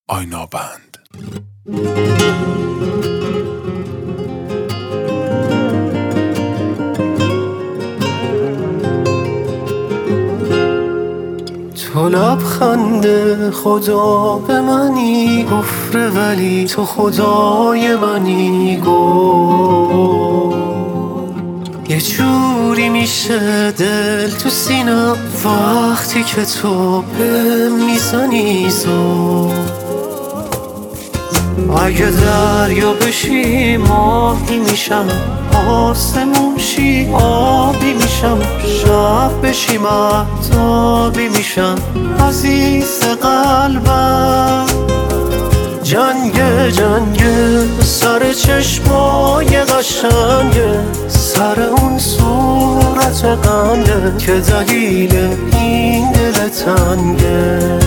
آینابند. تو لبخند خدا به منی گفره ولی تو خدای منی یه جوری میشه دل تو سینم وقتی که تو به میزنی اگه دریا بشی ماهی میشم آسمون شی آبی میشم شب بشی مهتابی میشم عزیز قلبم جنگه سر چشمای قشنگه سر اون صورت قنده که دلیل این دل تنگه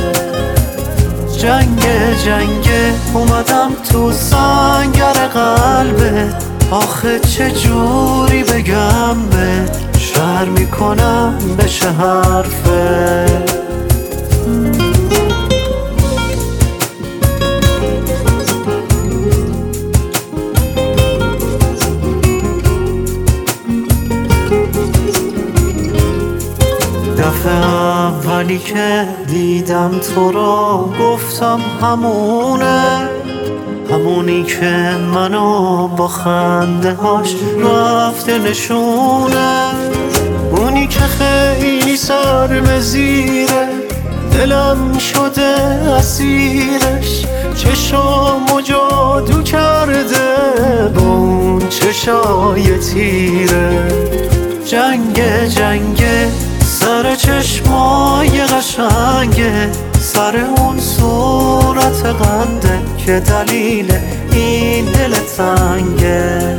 جنگه اومدم تو سنگر قلبت آخه چه جوری بگم به شر میکنم بشه حرفه دفعه اولی که دیدم تو رو گفتم همونی که منو با خنده هاش رفته نشونه اونی که خیلی سر به زیره دلم شده اسیرش چشامو جادو کرده با اون چشای تیره جنگه سر چشمای قشنگه سر اون صورت قنده که دلیل این دل تنگه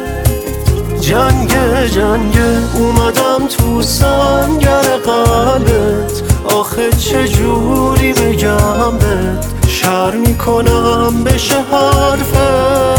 جنگه اومدم تو سنگر قلبت آخه چه جوری بگم بهت شر میکنم بشه حرفه